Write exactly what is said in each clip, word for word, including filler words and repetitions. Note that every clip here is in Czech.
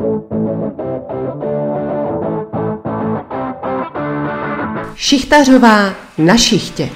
Šichtařová na šichtě.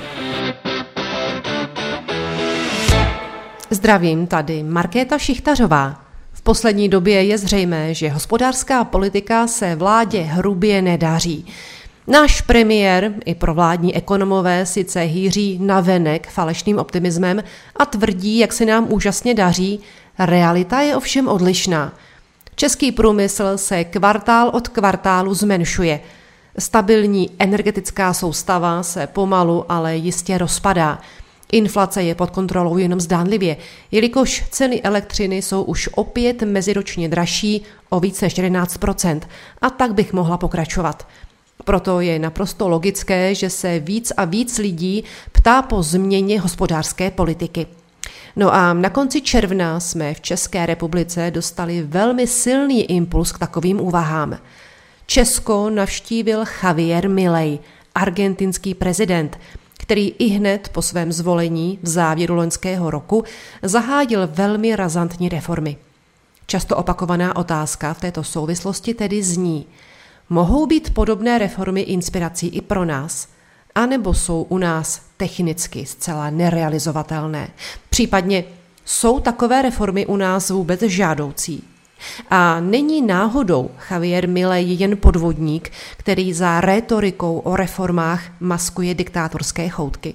Zdravím, tady Markéta Šichtařová. V poslední době je zřejmé, že hospodářská politika se vládě hrubě nedaří. Náš premiér i provládní ekonomové sice hýří navenek falešným optimismem a tvrdí, jak se nám úžasně daří, realita je ovšem odlišná. Český průmysl se kvartál od kvartálu zmenšuje. Stabilní energetická soustava se pomalu, ale jistě rozpadá. Inflace je pod kontrolou jenom zdánlivě, jelikož ceny elektřiny jsou už opět meziročně dražší o více než jedenáct procent. A tak bych mohla pokračovat. Proto je naprosto logické, že se víc a víc lidí ptá po změně hospodářské politiky. No a na konci června jsme v České republice dostali velmi silný impuls k takovým úvahám. Česko navštívil Javier Milei, argentinský prezident, který ihned po svém zvolení v závěru loňského roku zahájil velmi razantní reformy. Často opakovaná otázka v této souvislosti tedy zní: mohou být podobné reformy inspirací i pro nás? A nebo jsou u nás technicky zcela nerealizovatelné? Případně jsou takové reformy u nás vůbec žádoucí? A není náhodou Javier Milei jen podvodník, který za rétorikou o reformách maskuje diktátorské choutky?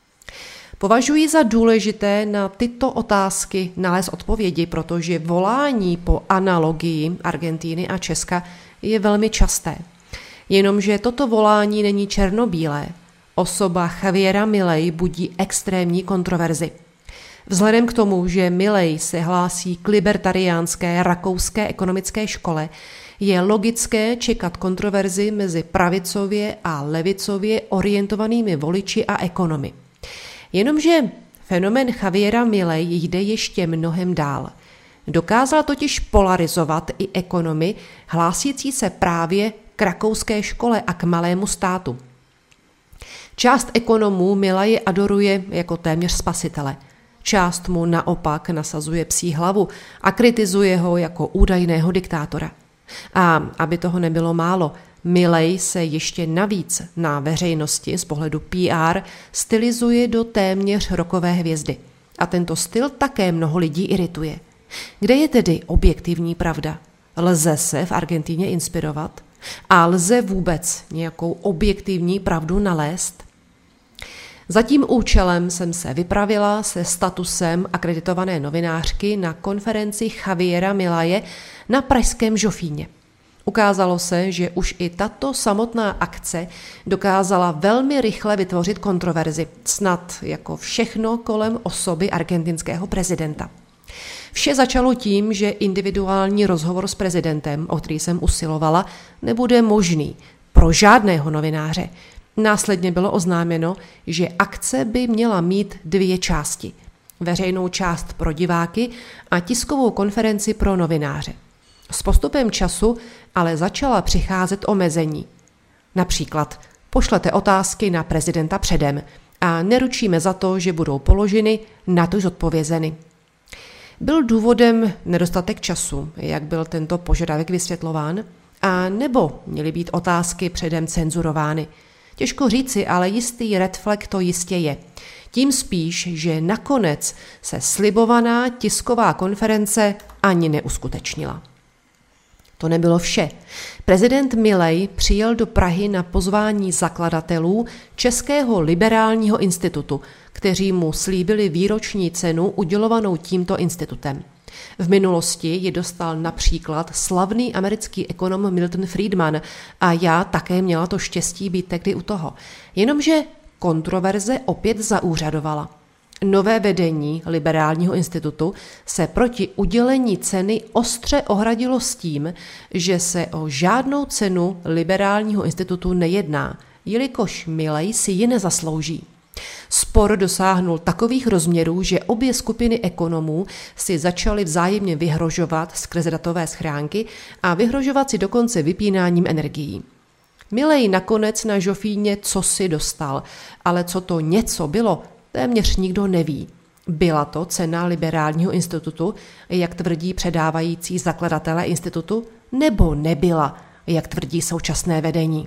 Považuji za důležité na tyto otázky nalézt odpovědi, protože volání po analogii Argentiny a Česka je velmi časté. Jenomže toto volání není černobílé. Osoba Javiera Milei budí extrémní kontroverzi. Vzhledem k tomu, že Milei se hlásí k libertariánské rakouské ekonomické škole, je logické čekat kontroverzi mezi pravicově a levicově orientovanými voliči a ekonomy. Jenomže fenomén Javiera Milei jde ještě mnohem dál. Dokázal totiž polarizovat i ekonomy hlásící se právě k rakouské škole a k malému státu. Část ekonomů Milei adoruje jako téměř spasitele. Část mu naopak nasazuje psí hlavu a kritizuje ho jako údajného diktátora. A aby toho nebylo málo, Milei se ještě navíc na veřejnosti z pohledu P R stylizuje do téměř rockové hvězdy. A tento styl také mnoho lidí irituje. Kde je tedy objektivní pravda? Lze se v Argentině inspirovat? A lze vůbec nějakou objektivní pravdu nalézt? Za tím účelem jsem se vypravila se statusem akreditované novinářky na konferenci Javiera Mileie na pražském Žofíně. Ukázalo se, že už i tato samotná akce dokázala velmi rychle vytvořit kontroverzi, snad jako všechno kolem osoby argentinského prezidenta. Vše začalo tím, že individuální rozhovor s prezidentem, o který jsem usilovala, nebude možný pro žádného novináře. Následně bylo oznámeno, že akce by měla mít dvě části. Veřejnou část pro diváky a tiskovou konferenci pro novináře. S postupem času ale začala přicházet omezení. Například pošlete otázky na prezidenta předem a neručíme za to, že budou položeny, natož odpovězeny. Byl důvodem nedostatek času, jak byl tento požadavek vysvětlován, a nebo měly být otázky předem cenzurovány. Těžko říci, ale jistý red flag to jistě je. Tím spíš, že nakonec se slibovaná tisková konference ani neuskutečnila. To nebylo vše. Prezident Milei přijel do Prahy na pozvání zakladatelů Českého liberálního institutu, kteří mu slíbili výroční cenu udělovanou tímto institutem. V minulosti ji dostal například slavný americký ekonom Milton Friedman a já také měla to štěstí být tehdy u toho. Jenomže kontroverze opět zaúřadovala. Nové vedení Liberálního institutu se proti udělení ceny ostře ohradilo s tím, že se o žádnou cenu Liberálního institutu nejedná, jelikož Milei si ji nezaslouží. Spor dosáhnul takových rozměrů, že obě skupiny ekonomů si začaly vzájemně vyhrožovat skrze datové schránky a vyhrožovat si dokonce vypínáním energií. Milei nakonec na Žofíně cosi dostal, ale co to něco bylo, téměř nikdo neví. Byla to cena liberálního institutu, jak tvrdí předávající zakladatelé institutu, nebo nebyla, jak tvrdí současné vedení?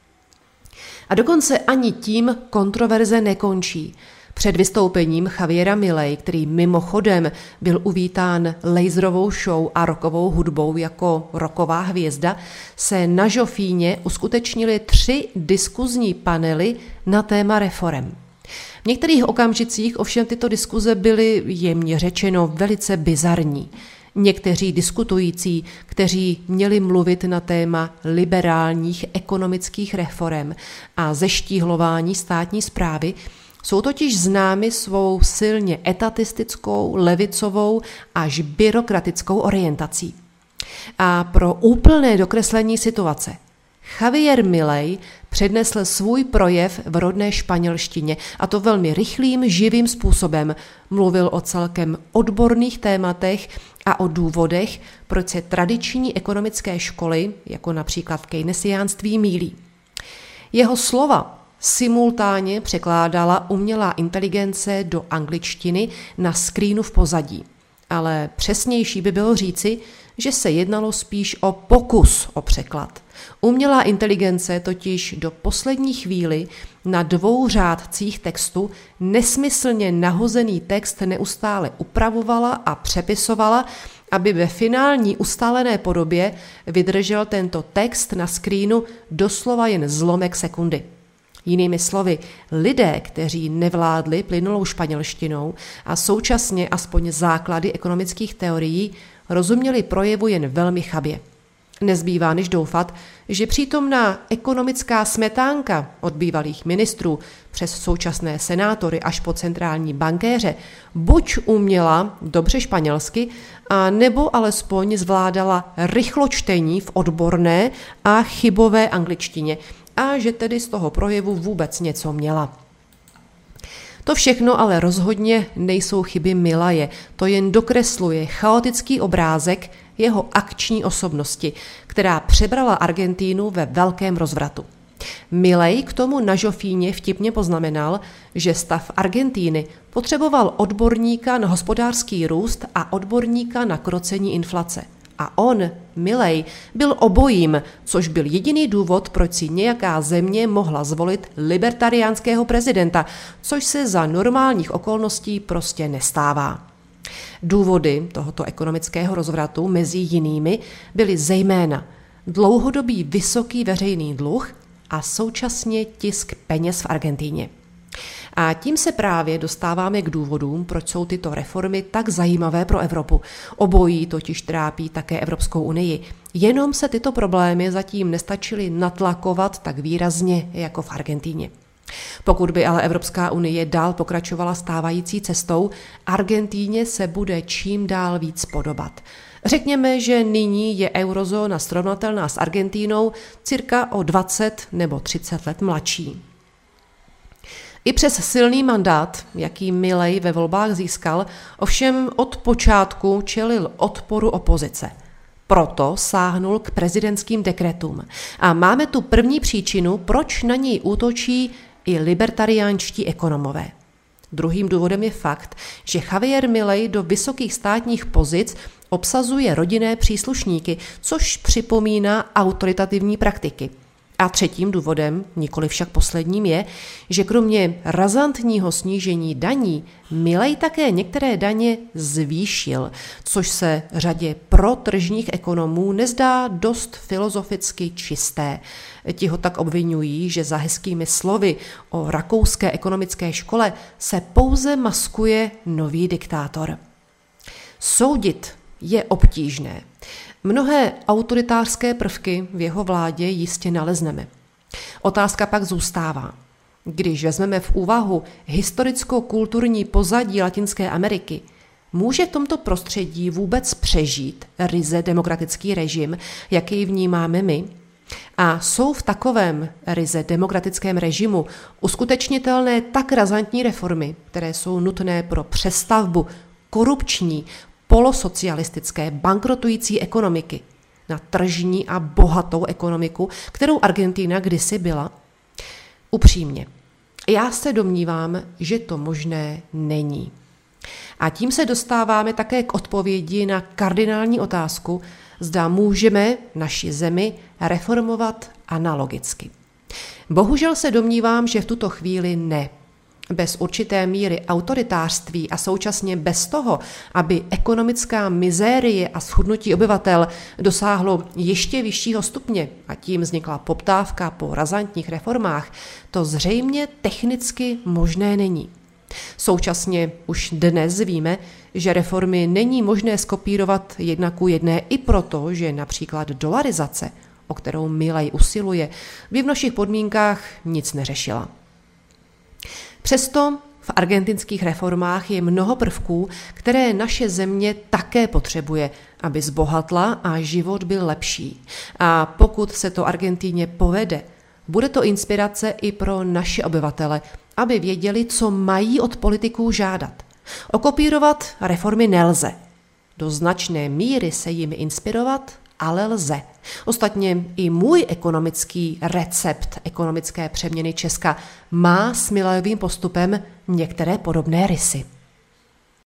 A dokonce ani tím kontroverze nekončí. Před vystoupením Javiera Milei, který mimochodem byl uvítán laserovou show a rockovou hudbou jako rocková hvězda, se na Žofíně uskutečnily tři diskuzní panely na téma reforem. V některých okamžicích ovšem tyto diskuze byly jemně řečeno velice bizarní. Někteří diskutující, kteří měli mluvit na téma liberálních ekonomických reforem a zeštíhlování státní správy, jsou totiž známi svou silně etatistickou, levicovou až byrokratickou orientací. A pro úplné dokreslení situace Javier Milei přednesl svůj projev v rodné španělštině, a to velmi rychlým, živým způsobem. Mluvil o celkem odborných tématech a o důvodech, proč se tradiční ekonomické školy, jako například v keynesiánství, mýlí. Jeho slova simultánně překládala umělá inteligence do angličtiny na skrínu v pozadí. Ale přesnější by bylo říci, že se jednalo spíš o pokus o překlad. Umělá inteligence totiž do poslední chvíli na dvou řádcích textu nesmyslně nahozený text neustále upravovala a přepisovala, aby ve finální ustálené podobě vydržel tento text na skrínu doslova jen zlomek sekundy. Jinými slovy, lidé, kteří nevládli plynulou španělštinou a současně aspoň základy ekonomických teorií, rozuměli projevu jen velmi chabě. Nezbývá než doufat, že přítomná ekonomická smetánka od bývalých ministrů přes současné senátory až po centrální bankéře buď uměla dobře španělsky, a nebo alespoň zvládala rychločtení v odborné a chybové angličtině, a že tedy z toho projevu vůbec něco měla. To všechno ale rozhodně nejsou chyby Mileje, to jen dokresluje chaotický obrázek jeho akční osobnosti, která přebrala Argentínu ve velkém rozvratu. Milei k tomu na Žofíně vtipně poznamenal, že stav Argentíny potřeboval odborníka na hospodářský růst a odborníka na krocení inflace. A on, Milei, byl obojím, což byl jediný důvod, proč si nějaká země mohla zvolit libertariánského prezidenta, což se za normálních okolností prostě nestává. Důvody tohoto ekonomického rozvratu mezi jinými byly zejména dlouhodobý vysoký veřejný dluh a současně tisk peněz v Argentíně. A tím se právě dostáváme k důvodům, proč jsou tyto reformy tak zajímavé pro Evropu. Obojí totiž trápí také Evropskou unii. Jenom se tyto problémy zatím nestačily natlakovat tak výrazně jako v Argentíně. Pokud by ale Evropská unie dál pokračovala stávající cestou, Argentíně se bude čím dál víc podobat. Řekněme, že nyní je eurozóna srovnatelná s Argentínou cirka o dvacet nebo třicet let mladší. I přes silný mandát, jaký Milei ve volbách získal, ovšem od počátku čelil odporu opozice. Proto sáhnul k prezidentským dekretům. A máme tu první příčinu, proč na něj útočí i libertariánští ekonomové. Druhým důvodem je fakt, že Javier Milei do vysokých státních pozic obsazuje rodinné příslušníky, což připomíná autoritativní praktiky. A třetím důvodem, nikoli však posledním, je, že kromě razantního snížení daní Milei také některé daně zvýšil, což se řadě protržních ekonomů nezdá dost filozoficky čisté. Ti ho tak obvinují, že za hezkými slovy o rakouské ekonomické škole se pouze maskuje nový diktátor. Soudit je obtížné. Mnohé autoritářské prvky v jeho vládě jistě nalezneme. Otázka pak zůstává. Když vezmeme v úvahu historicko-kulturní pozadí Latinské Ameriky, může v tomto prostředí vůbec přežít ryze demokratický režim, jaký vnímáme my? A jsou v takovém ryze demokratickém režimu uskutečnitelné tak razantní reformy, které jsou nutné pro přestavbu korupční, polosocialistické, bankrotující ekonomiky na tržní a bohatou ekonomiku, kterou Argentina kdysi byla? Upřímně, já se domnívám, že to možné není. A tím se dostáváme také k odpovědi na kardinální otázku, zda můžeme naši zemi reformovat analogicky. Bohužel se domnívám, že v tuto chvíli ne. Bez určité míry autoritářství a současně bez toho, aby ekonomická mizérie a schudnutí obyvatel dosáhlo ještě vyššího stupně a tím vznikla poptávka po razantních reformách, to zřejmě technicky možné není. Současně už dnes víme, že reformy není možné skopírovat jedna ku jedné i proto, že například dolarizace, o kterou Milei usiluje, by v našich podmínkách nic neřešila. Přesto v argentinských reformách je mnoho prvků, které naše země také potřebuje, aby zbohatla a život byl lepší. A pokud se to Argentíně povede, bude to inspirace i pro naše obyvatele, aby věděli, co mají od politiků žádat. Okopírovat reformy nelze. Do značné míry se jimi inspirovat ale lze. Ostatně i můj ekonomický recept ekonomické přeměny Česka má s Mileiovým postupem některé podobné rysy.